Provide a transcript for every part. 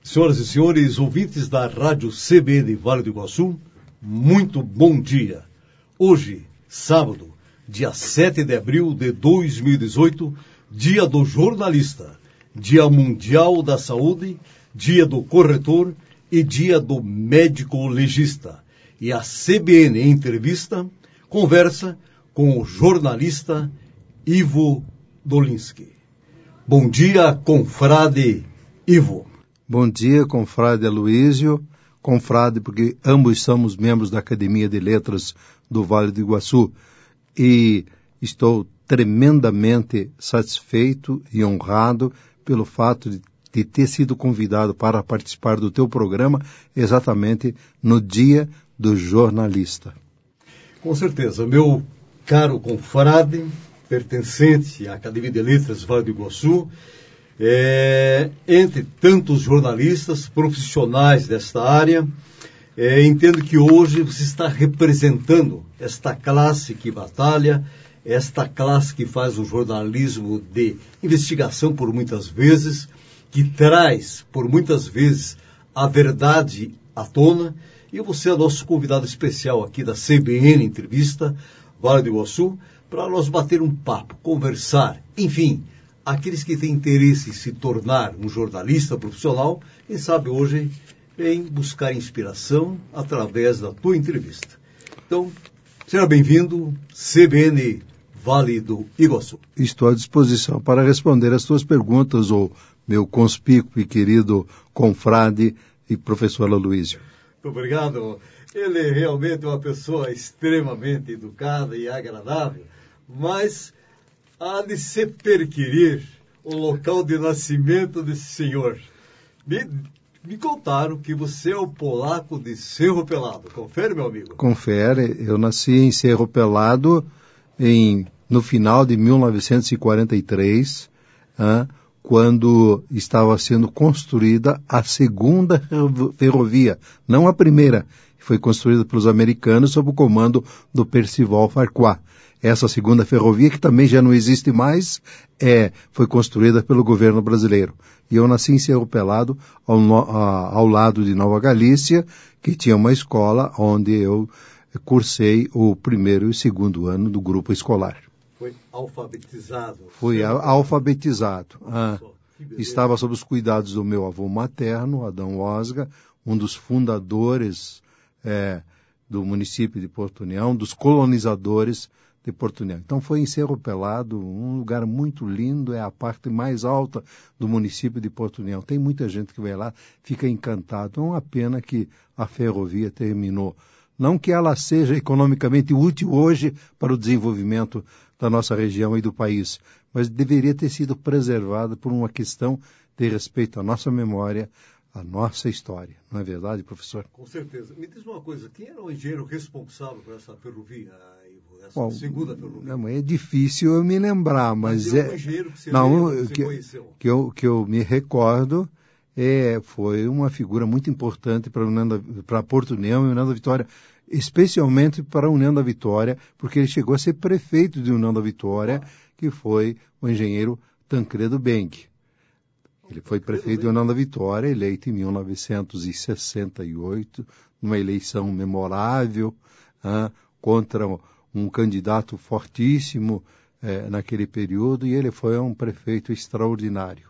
Senhoras e senhores, ouvintes da Rádio CBN Vale do Iguaçu, muito bom dia. Hoje, sábado, dia 7 de abril de 2018, dia do jornalista, dia mundial da saúde, dia do corretor e dia do médico legista. E a CBN Entrevista conversa com o jornalista Ivo Dolinski. Bom dia, confrade Ivo. Bom dia, confrade Aloísio, confrade porque ambos somos membros da Academia de Letras do Vale do Iguaçu e estou tremendamente satisfeito e honrado pelo fato de ter sido convidado para participar do teu programa exatamente no Dia do Jornalista. Com certeza, meu caro confrade, pertencente à Academia de Letras Vale do Iguaçu, entre tantos jornalistas profissionais desta área, entendo que hoje você está representando esta classe que batalha, esta classe que faz o jornalismo de investigação por muitas vezes, que traz por muitas vezes a verdade à tona, e você é nosso convidado especial aqui da CBN Entrevista Vale do Iguaçu, para nós bater um papo, conversar, enfim, aqueles que têm interesse em se tornar um jornalista profissional, quem sabe hoje em buscar inspiração através da tua entrevista. Então, seja bem-vindo, CBN Vale do Iguaçu. Estou à disposição para responder as tuas perguntas, ô meu conspícuo e querido confrade e professor Aloísio. Muito obrigado. Ele realmente é uma pessoa extremamente educada e agradável, mas há de se perquirir o local de nascimento desse senhor. Me contaram que você é o polaco de Cerro Pelado. Confere, meu amigo? Confere. Eu nasci em Cerro Pelado no final de 1943, quando estava sendo construída a segunda ferrovia, não a primeira, que foi construída pelos americanos sob o comando do Percival Farquhar. Essa segunda ferrovia, que também já não existe mais, foi construída pelo governo brasileiro. E eu nasci em Cerro Pelado, ao lado de Nova Galícia, que tinha uma escola onde eu cursei o primeiro e segundo ano do grupo escolar. Foi alfabetizado? Fui alfabetizado. Estava sob os cuidados do meu avô materno, Adão Osga, um dos fundadores do município de Porto União, dos colonizadores de Porto União. Então foi em Cerro Pelado, um lugar muito lindo, é a parte mais alta do município de Porto União. Tem muita gente que vai lá, fica encantado. É uma pena que a ferrovia terminou. Não que ela seja economicamente útil hoje para o desenvolvimento da nossa região e do país, mas deveria ter sido preservada por uma questão de respeito à nossa memória, à nossa história. Não é verdade, professor? Com certeza. Me diz uma coisa, quem era o engenheiro responsável por essa ferrovia, Ivo, segunda ferrovia? Não, é difícil eu me lembrar, mas é... um engenheiro que você conheceu. Que eu me recordo, foi uma figura muito importante para Porto União e União da Vitória, especialmente para a União da Vitória, porque ele chegou a ser prefeito de União da Vitória, que foi o engenheiro Tancredo Beng. Ele foi prefeito de União da Vitória, eleito em 1968, numa eleição memorável, contra um candidato fortíssimo naquele período, e ele foi um prefeito extraordinário.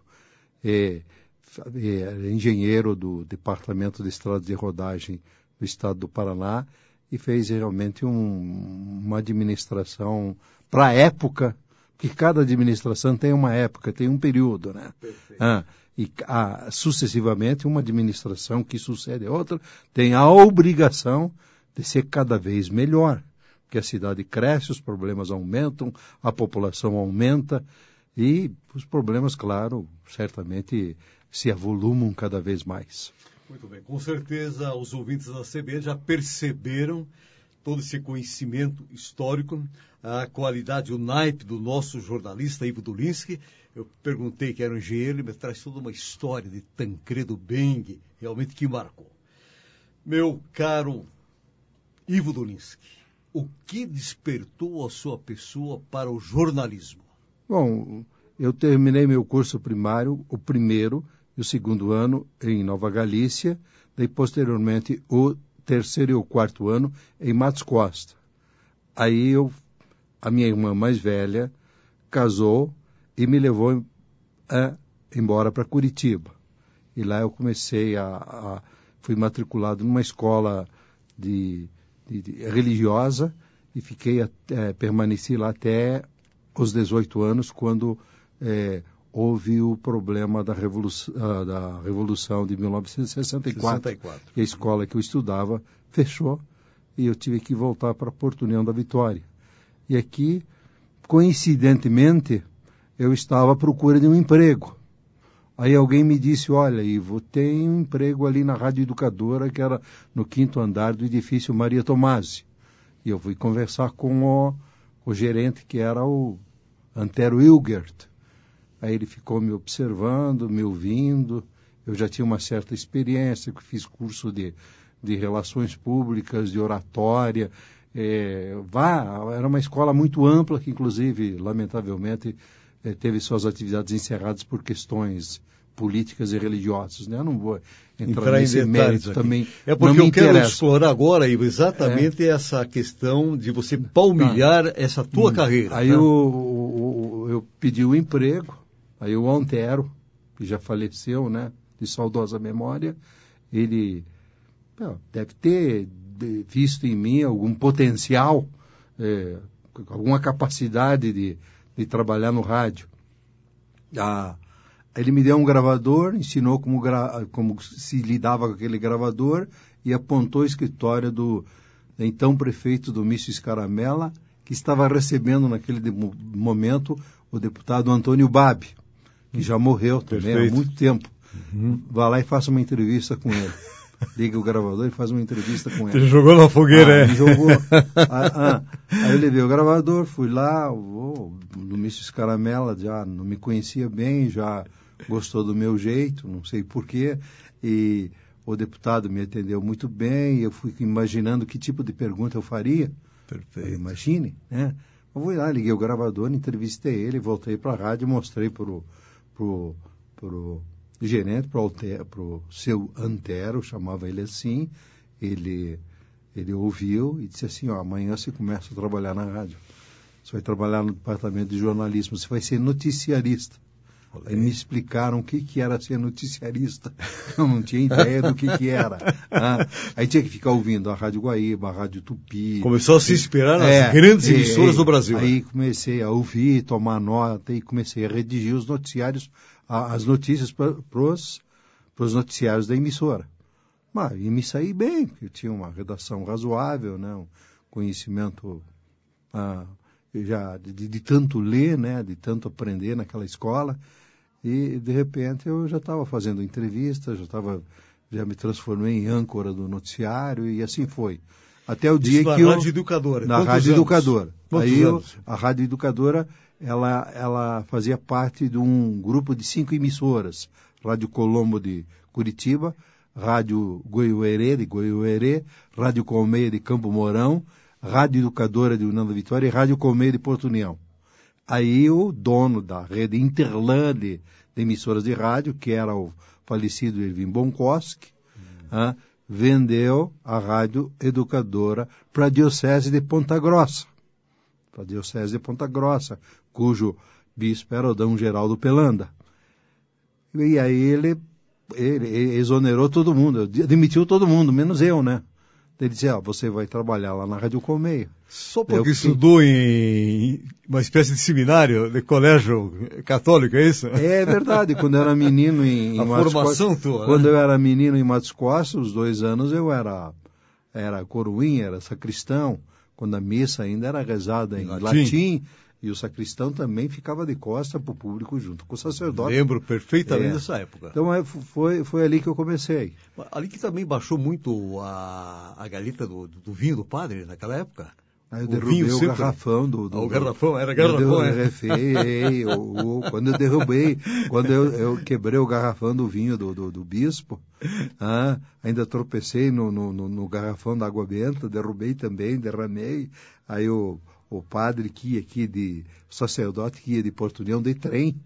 Engenheiro do Departamento de Estradas de Rodagem do Estado do Paraná, e fez realmente uma administração para a época, porque cada administração tem uma época, tem um período, né? E sucessivamente uma administração que sucede a outra tem a obrigação de ser cada vez melhor, porque a cidade cresce, os problemas aumentam, a população aumenta e os problemas, claro, certamente se avolumam cada vez mais. Muito bem, com certeza os ouvintes da CBN já perceberam todo esse conhecimento histórico, a qualidade, o naipe do nosso jornalista Ivo Dolinski. Eu perguntei que era um engenheiro, ele me traz toda uma história de Tancredo Beng, realmente que marcou. Meu caro Ivo Dolinski, o que despertou a sua pessoa para o jornalismo? Bom, eu terminei meu curso primário, o primeiro, e o segundo ano em Nova Galícia, daí posteriormente o terceiro e o quarto ano em Matos Costa. Aí a minha irmã mais velha casou e me levou embora para Curitiba. E lá eu comecei fui matriculado numa escola religiosa e permaneci lá até os 18 anos, quando houve o problema da Revolução de 1964. E a escola que eu estudava fechou e eu tive que voltar para Porto União da Vitória. E aqui, coincidentemente, eu estava à procura de um emprego. Aí alguém me disse, olha, Ivo, tem um emprego ali na Rádio Educadora, que era no 5º andar do edifício Maria Tomasi. E eu fui conversar com o gerente, que era o Antero Hilgert. Aí ele ficou me observando, me ouvindo. Eu já tinha uma certa experiência, que fiz curso de relações públicas, de oratória. Era uma escola muito ampla, que inclusive, lamentavelmente, teve suas atividades encerradas por questões políticas e religiosas, né? Eu não vou entrar nesse mérito também. É porque eu quero explorar agora, Ivo, exatamente essa questão de você palmilhar essa tua carreira. Aí eu pedi o emprego, aí o Antero, que já faleceu, né, de saudosa memória, ele deve ter visto em mim algum potencial, alguma capacidade de trabalhar no rádio. Ele me deu um gravador, ensinou como se lidava com aquele gravador e apontou o escritório do então prefeito Domício Scaramella, que estava recebendo naquele momento o deputado Antônio Babi, que já morreu também há muito tempo. Vá lá e faça uma entrevista com ele. Liga o gravador e faz uma entrevista com ele. Ele jogou na fogueira, Me jogou. Aí eu levei o gravador, fui lá, o Domício Scaramella já não me conhecia bem, já gostou do meu jeito, não sei porquê, e o deputado me atendeu muito bem, e eu fui imaginando que tipo de pergunta eu faria. Perfeito. Imagine, né? Eu fui lá, liguei o gravador, entrevistei ele, voltei para a rádio, mostrei pro gerente, para o seu Antero, chamava ele assim, ele ouviu e disse assim, amanhã você começa a trabalhar na rádio. Você vai trabalhar no departamento de jornalismo, você vai ser noticiarista. Aí me explicaram o que era ser noticiarista. Eu não tinha ideia do que era. Aí tinha que ficar ouvindo a Rádio Guaíba, a Rádio Tupi. Começou a se inspirar nas grandes emissoras do Brasil. Aí comecei a ouvir, tomar nota e comecei a redigir os noticiários, as notícias para os noticiários da emissora. E me saí bem, porque eu tinha uma redação razoável, né, um conhecimento já de tanto ler, né, de tanto aprender naquela escola. E, de repente, eu já estava fazendo entrevistas, já me transformei em âncora do noticiário, e assim foi. Até o dia que na Rádio Educadora. Na Rádio Educadora. Aí a Rádio Educadora, ela fazia parte de um grupo de 5 emissoras. Rádio Colombo de Curitiba, Rádio Goiuerê de Goiuerê, Rádio Colmeia de Campo Mourão, Rádio Educadora de União da Vitória e Rádio Colmeia de Porto União. Aí o dono da rede Interlã de emissoras de rádio, que era o falecido Erwin Bonkoski, vendeu a Rádio Educadora para a Diocese de Ponta Grossa. Para a Diocese de Ponta Grossa, cujo bispo era o Dom Geraldo Pelanda. E aí ele exonerou todo mundo, demitiu todo mundo, menos eu, né? Ele disse, você vai trabalhar lá na Rádio Colmeia. Só porque estudou em uma espécie de seminário, de colégio católico, é isso? É verdade, quando eu era menino em Matos Costa, quando eu era menino em Matos Costa, os 2 anos eu era coroinha, era sacristão, quando a missa ainda era rezada em latim, e o sacristão também ficava de costa para o público junto com o sacerdote. Lembro perfeitamente dessa época. Então foi ali que eu comecei. Ali que também baixou muito a galeta do vinho do padre naquela época. Aí eu derrubei o garrafão o garrafão, era garrafão, quando eu derrubei, quando eu quebrei o garrafão do vinho do bispo, ainda tropecei no garrafão da água benta, derrubei também, derramei, aí o padre que ia aqui o sacerdote que ia de Porto União de trem,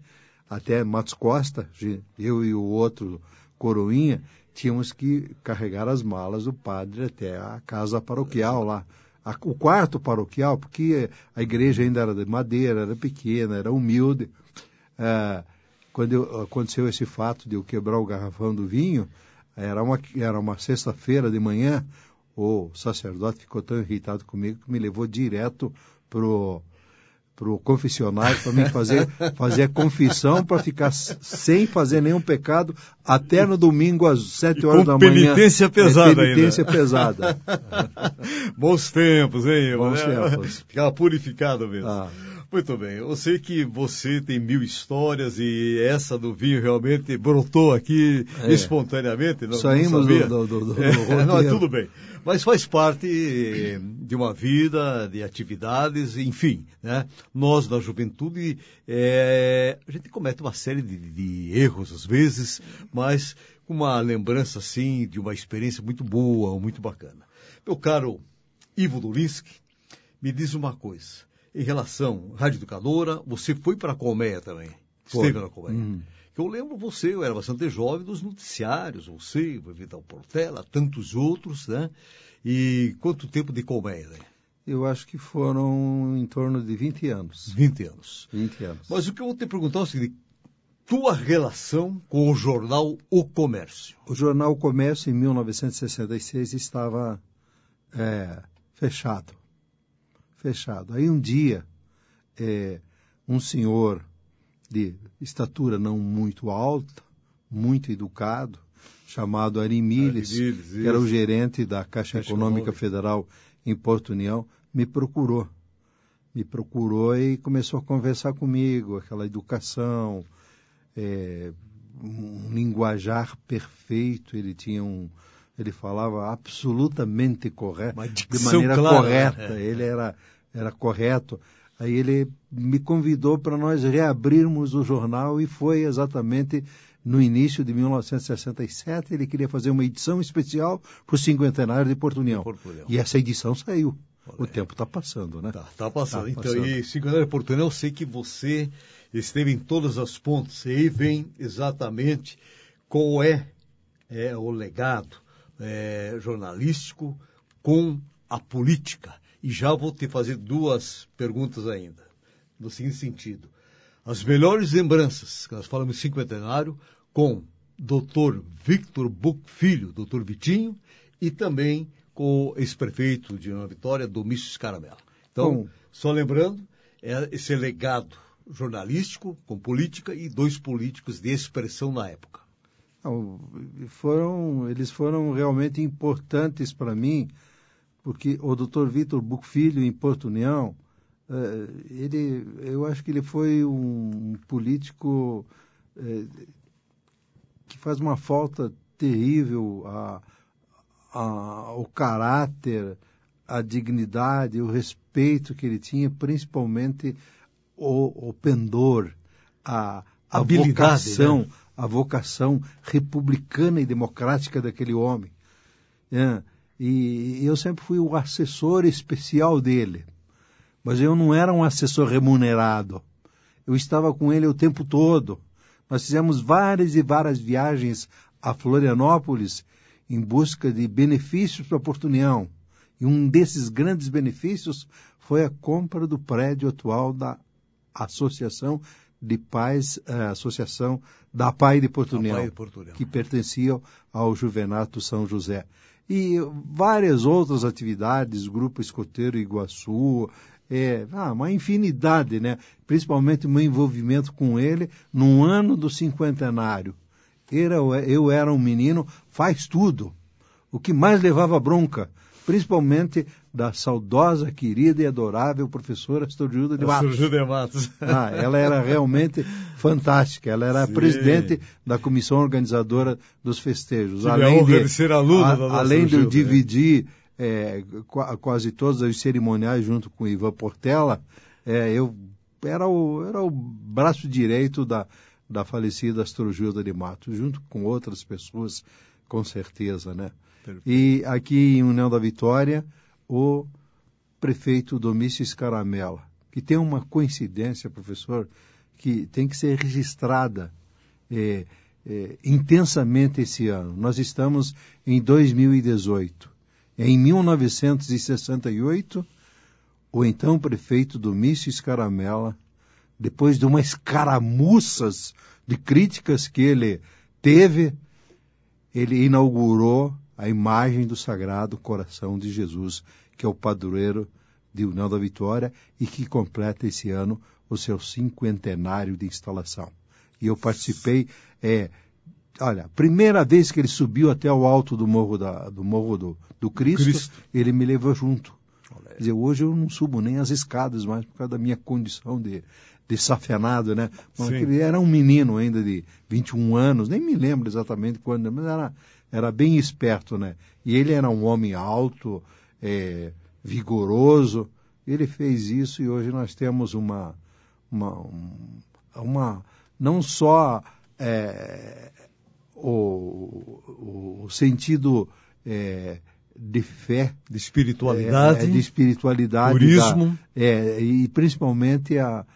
até Matos Costa, eu e o outro coroinha, tínhamos que carregar as malas do padre até a casa paroquial lá. O quarto paroquial, porque a igreja ainda era de madeira, era pequena, era humilde. Quando aconteceu esse fato de eu quebrar o garrafão do vinho, era uma sexta-feira de manhã, o sacerdote ficou tão irritado comigo que me levou direto pro confessionário para mim fazer a confissão para ficar sem fazer nenhum pecado até no domingo às 7 horas da manhã. Penitência pesada ainda. Penitência pesada. Bons tempos, hein? Bons tempos. Ficava purificado mesmo. Muito bem, eu sei que você tem 1000 histórias e essa do vinho realmente brotou aqui espontaneamente. Saímos do roteiro. Não, tudo bem. Mas faz parte de uma vida, de atividades, enfim, né? Nós, da juventude, a gente comete uma série de erros às vezes, mas com uma lembrança, assim, de uma experiência muito boa, muito bacana. Meu caro Ivo Dulinski, me diz uma coisa. Em relação à Rádio Educadora, você foi para a Colmeia também. Esteve na Colmeia. Eu lembro você, eu era bastante jovem, dos noticiários, você, o Vital Portela, tantos outros, né? E quanto tempo de Colmeia, né? Eu acho que foram em torno de 20 anos. 20 anos. 20 anos. Mas o que eu vou te perguntar é o seguinte, tua relação com o jornal O Comércio? O jornal O Comércio, em 1966, estava fechado. Aí um dia, um senhor de estatura não muito alta, muito educado, chamado Ari Miles, que era o gerente da Caixa Econômica Federal em Porto União, me procurou e começou a conversar comigo, aquela educação, um linguajar perfeito, ele falava absolutamente correto, de maneira correta, ele era correto. Aí ele me convidou para nós reabrirmos o jornal e foi exatamente no início de 1967, ele queria fazer uma edição especial para o cinquentenário de Porto União. E essa edição saiu. O tempo está passando, né? Está passando. Então, e cinquentenário de Porto União, eu sei que você esteve em todas as pontas, e aí vem exatamente qual é o legado jornalístico com a política. E já vou te fazer 2 perguntas ainda, no seguinte sentido. As melhores lembranças, que nós falamos em cinquentenário, com Dr. Victor Buch Filho, Dr. Vitinho, e também com o ex-prefeito de Nova Vitória, Domício Scaramella. Então, só lembrando, esse legado jornalístico com política e 2 políticos de expressão na época. Eles foram realmente importantes para mim, porque o Dr. Victor Buch Filho, em Porto União, eu acho que ele foi um político que faz uma falta terrível ao caráter, à dignidade, o respeito que ele tinha, principalmente o pendor, a vocação republicana e democrática daquele homem. E eu sempre fui o assessor especial dele. Mas eu não era um assessor remunerado. Eu estava com ele o tempo todo. Nós fizemos várias e várias viagens a Florianópolis em busca de benefícios para Porto União. E um desses grandes benefícios foi a compra do prédio atual da Associação de Pais, Associação da APAI de Porto União, que pertencia ao Juvenato São José. E várias outras atividades, Grupo Escoteiro Iguaçu, uma infinidade, né? Principalmente o meu envolvimento com ele no ano do cinquentenário. Eu era um menino, faz tudo. O que mais levava bronca, principalmente da saudosa, querida e adorável professora Astorgilda de Matos. Ela era realmente fantástica. Ela era a presidente da comissão organizadora dos festejos. Além de eu dividir quase todos os cerimoniais junto com o Ivan Portela, eu era o braço direito da falecida Astorgilda de Matos, junto com outras pessoas, com certeza, né? Perfeito. E aqui em União da Vitória, o prefeito Domício Scaramella, que tem uma coincidência, professor, que tem que ser registrada intensamente esse ano. Nós estamos em 2018. Em 1968, o então prefeito Domício Scaramella, depois de umas escaramuças de críticas que ele teve, ele inaugurou a imagem do Sagrado Coração de Jesus, que é o padroeiro de União da Vitória e que completa esse ano o seu 50º de instalação. E eu participei, primeira vez que ele subiu até o alto do Morro do Cristo, ele me levou junto. Quer dizer, hoje eu não subo nem as escadas mais por causa da minha condição de safenado, né? Ele era um menino ainda de 21 anos, nem me lembro exatamente quando, mas era bem esperto, né? E ele era um homem alto, vigoroso. Ele fez isso e hoje nós temos não só o sentido de fé, de espiritualidade, turismo, e principalmente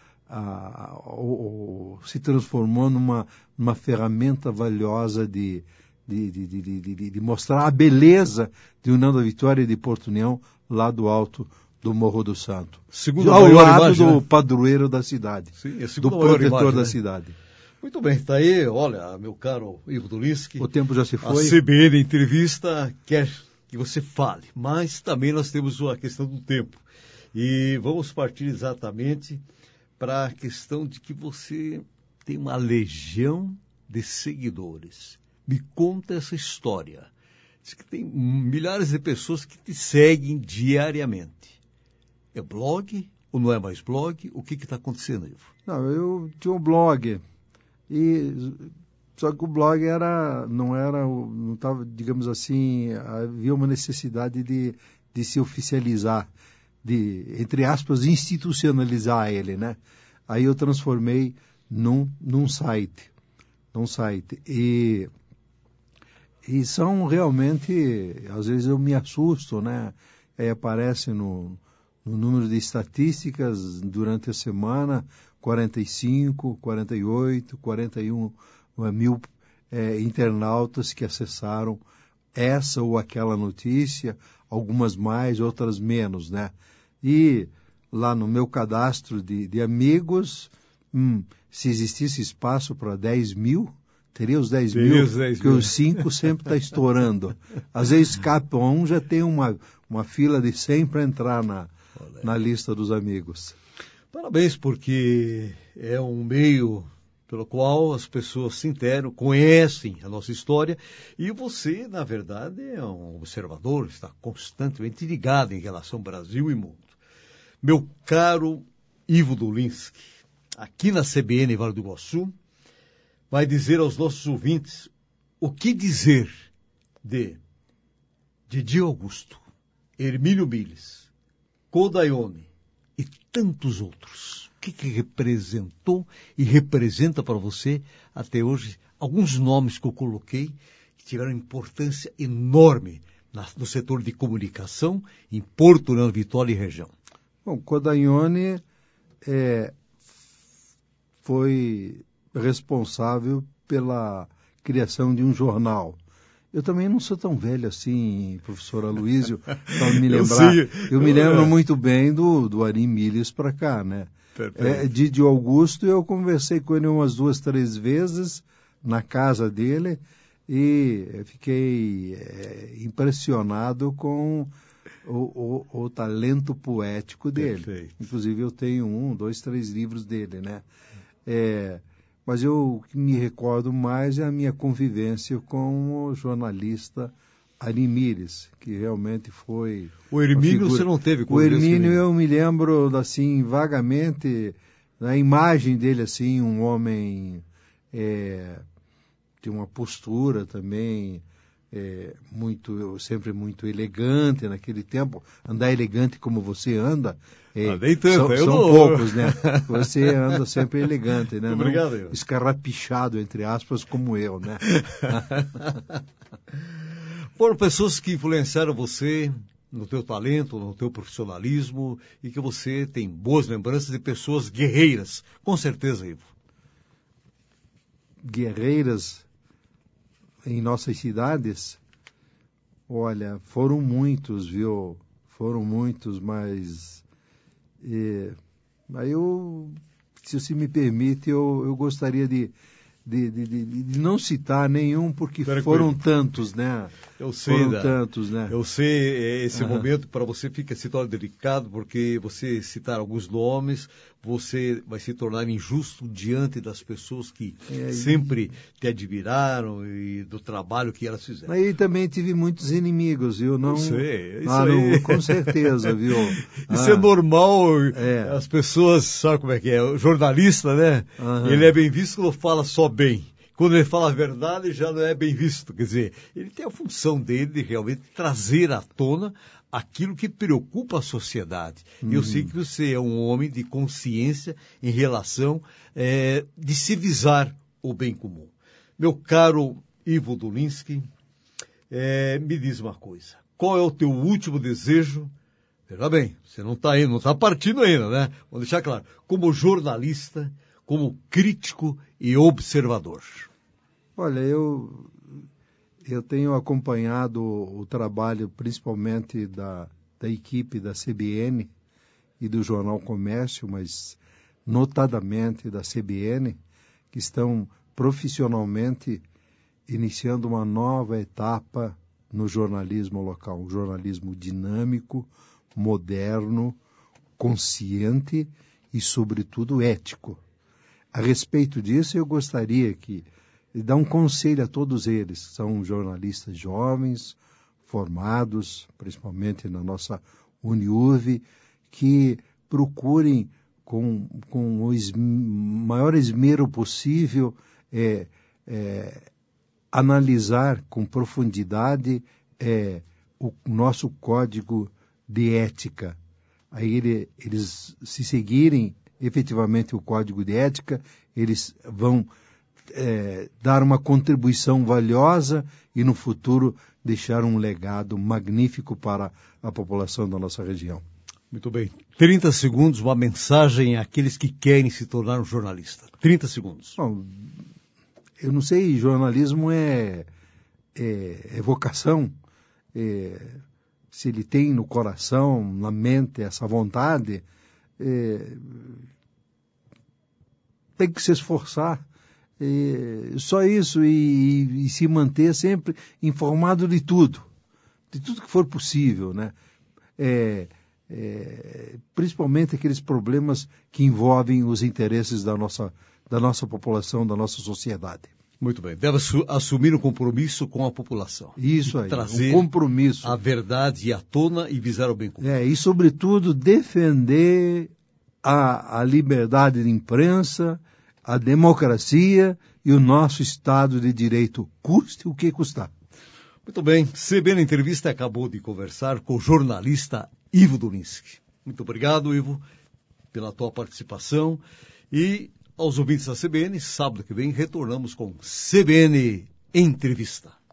se transformou numa ferramenta valiosa de mostrar a beleza de União da Vitória e de Porto União lá do alto do Morro do Santo. Ao lado do padroeiro da cidade, do protetor da cidade. Muito bem, está aí, olha, meu caro Ivo Dulinski. O tempo já se foi. A CBN Entrevista quer que você fale, mas também nós temos a questão do tempo. E vamos partir exatamente para a questão de que você tem uma legião de seguidores. Me conta essa história. Diz que tem milhares de pessoas que te seguem diariamente. É blog ou não é mais blog? O que está acontecendo, Ivo? Não, eu tinha um blog. Só que o blog não estava, digamos assim, havia uma necessidade de se oficializar, de, entre aspas, institucionalizar ele, né? Aí eu transformei num site. E são realmente, às vezes eu me assusto, né? Aparece no número de estatísticas durante a semana, 45, 48, 41 mil internautas que acessaram essa ou aquela notícia, algumas mais, outras menos, né? E lá no meu cadastro de amigos, se existisse espaço para 10 mil, teria os 10 mil, porque os 5 sempre está estourando. Às vezes escapa um, já tem uma fila de 100 para entrar na lista dos amigos. Parabéns, porque é um meio pelo qual as pessoas se interam, conhecem a nossa história, e você, na verdade, é um observador, está constantemente ligado em relação ao Brasil e mundo. Meu caro Ivo Dulinski, aqui na CBN Vale do Iguaçu, vai dizer aos nossos ouvintes o que dizer de Didi Augusto, Hermínio Miles, Kodaione e tantos outros. O que representou e representa para você até hoje alguns nomes que eu coloquei que tiveram importância enorme no setor de comunicação em Porto União, Vitória e região? Bom, Kodaione foi responsável pela criação de um jornal. Eu também não sou tão velho assim, professor Aloysio, para me lembrar. Eu me lembro muito bem do Ari Miles para cá, né? Didi Augusto, eu conversei com ele umas 2, 3 vezes na casa dele e fiquei impressionado com o talento poético dele. Perfeito. Inclusive eu tenho 1, 2, 3 livros dele, né? Mas o que me recordo mais é a minha convivência com o jornalista Ari Miles, que realmente foi... O Hermínio você não teve convivência? O Hermínio eu me lembro, assim, vagamente, da imagem dele, assim, um homem de uma postura também sempre muito elegante naquele tempo. Andar elegante como você anda... nem tanto, são poucos, né? Você anda sempre elegante, né? Obrigado, não escarrapichado, entre aspas, como eu, né? Foram pessoas que influenciaram você no teu talento, no teu profissionalismo e que você tem boas lembranças de pessoas guerreiras, com certeza, Ivo. Guerreiras em nossas cidades, olha, foram muitos, viu? Foram muitos, mas se você me permite, eu gostaria de não citar nenhum, porque foram tantos, né? Eu sei, foram tantos, né? Eu sei, esse momento para você se torna delicado, porque você citar alguns nomes, você vai se tornar injusto diante das pessoas que sempre te admiraram e do trabalho que elas fizeram. Aí também tive muitos inimigos, viu? Não sei, isso aí. Não, com certeza, viu? Isso é normal, as pessoas, sabe como é que é? O jornalista, né? Ele é bem visto quando fala só bem. Quando ele fala a verdade, já não é bem visto. Quer dizer, ele tem a função dele de realmente trazer à tona aquilo que preocupa a sociedade. Eu sei que você é um homem de consciência em relação de se visar o bem comum. Meu caro Ivo Dulinski, me diz uma coisa. Qual é o teu último desejo? Veja bem, você não está indo, não está partindo ainda, né? Vamos deixar claro. Como jornalista, como crítico e observador. Olha, eu tenho acompanhado o trabalho principalmente da equipe da CBN e do Jornal Comércio, mas notadamente da CBN, que estão profissionalmente iniciando uma nova etapa no jornalismo local, um jornalismo dinâmico, moderno, consciente e, sobretudo, ético. A respeito disso, eu gostaria de dar um conselho a todos eles. São jornalistas jovens, formados, principalmente na nossa Uniurv, que procurem, com o maior esmero possível, analisar com profundidade o nosso código de ética. Aí eles, se seguirem efetivamente o código de ética, eles vão dar uma contribuição valiosa e no futuro deixar um legado magnífico para a população da nossa região. Muito bem. 30 segundos, uma mensagem àqueles que querem se tornar um jornalista. 30 segundos. Bom, eu não sei, jornalismo é vocação. Se ele tem no coração, na mente, essa vontade, tem que se esforçar. Só isso, e se manter sempre informado de tudo que for possível, né? Principalmente aqueles problemas que envolvem os interesses da nossa população, da nossa sociedade. Muito bem. Deve assumir um compromisso com a população. Isso aí, trazer um compromisso. A verdade à tona e visar o bem comum. E, sobretudo, defender a liberdade de imprensa, a democracia e o nosso Estado de Direito, custe o que custar. Muito bem. CBN Entrevista acabou de conversar com o jornalista Ivo Dulinski. Muito obrigado, Ivo, pela tua participação. E aos ouvintes da CBN, sábado que vem retornamos com CBN Entrevista.